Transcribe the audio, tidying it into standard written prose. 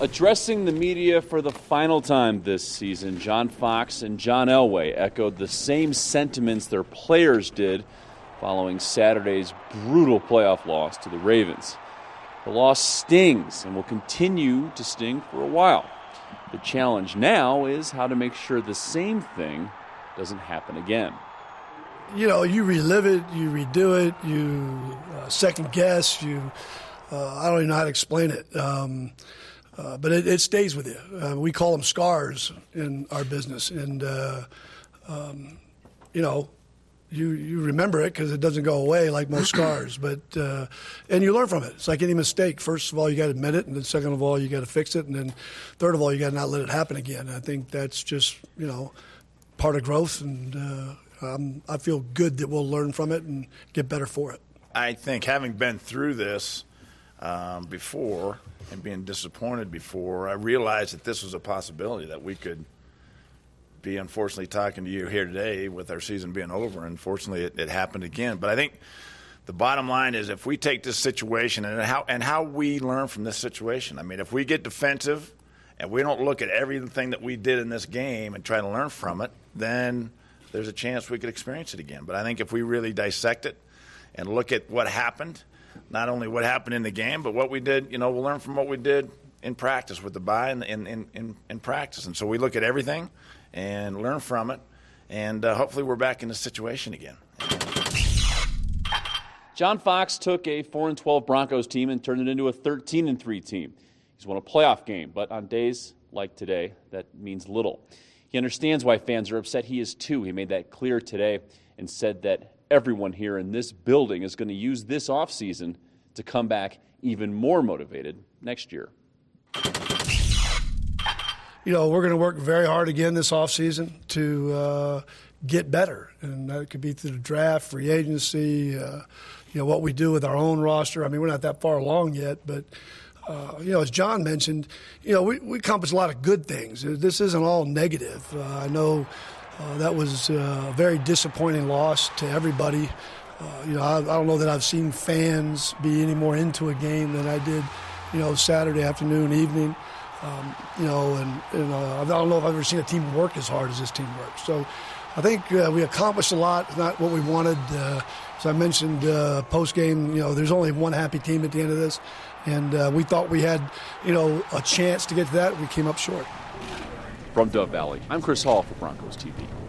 Addressing the media for the final time this season, John Fox and John Elway echoed the same sentiments their players did following Saturday's brutal playoff loss to the Ravens. The loss stings and will continue to sting for a while. The challenge now is how to make sure the same thing doesn't happen again. You know, you relive it, you redo it, you second guess, I don't even know how to explain it. But it stays with you. We call them scars in our business. And, you know, you remember it because it doesn't go away like most scars. But and you learn from it. It's like any mistake. First of all, you got to admit it. And then second of all, you got to fix it. And then third of all, you got to not let it happen again. I think that's just, you know, part of growth. And I feel good that we'll learn from it and get better for it. I think having been through this before and being disappointed before, I realized that this was a possibility, that we could be unfortunately talking to you here today with our season being over. Unfortunately, it happened again. But I think the bottom line is if we take this situation and how we learn from this situation. I mean, if we get defensive and we don't look at everything that we did in this game and try to learn from it, then there's a chance we could experience it again. But I think if we really dissect it and look at what happened, not only what happened in the game, but what we did, you know, we'll learn from what we did in practice with the bye and in practice. And so we look at everything and learn from it, and hopefully we're back in this situation again. John Fox took a 4-12 Broncos team and turned it into a 13-3 team. He's won a playoff game, but on days like today, that means little. He understands why fans are upset. He is too. He made that clear today and said that everyone here in this building is going to use this offseason to come back even more motivated next year. You know, we're going to work very hard again this offseason to get better. And that could be through the draft, free agency, you know, what we do with our own roster. I mean, we're not that far along yet, but, you know, as John mentioned, you know, we accomplished a lot of good things. This isn't all negative. I know that was a very disappointing loss to everybody. You know, I don't know that I've seen fans be any more into a game than I did, you know, Saturday afternoon, evening. You know, and I don't know if I've ever seen a team work as hard as this team works. So I think we accomplished a lot, not what we wanted. As I mentioned post-game, you know, there's only one happy team at the end of this. And we thought we had, you know, a chance to get to that. We came up short. From Dove Valley, I'm Chris Hall for Broncos TV.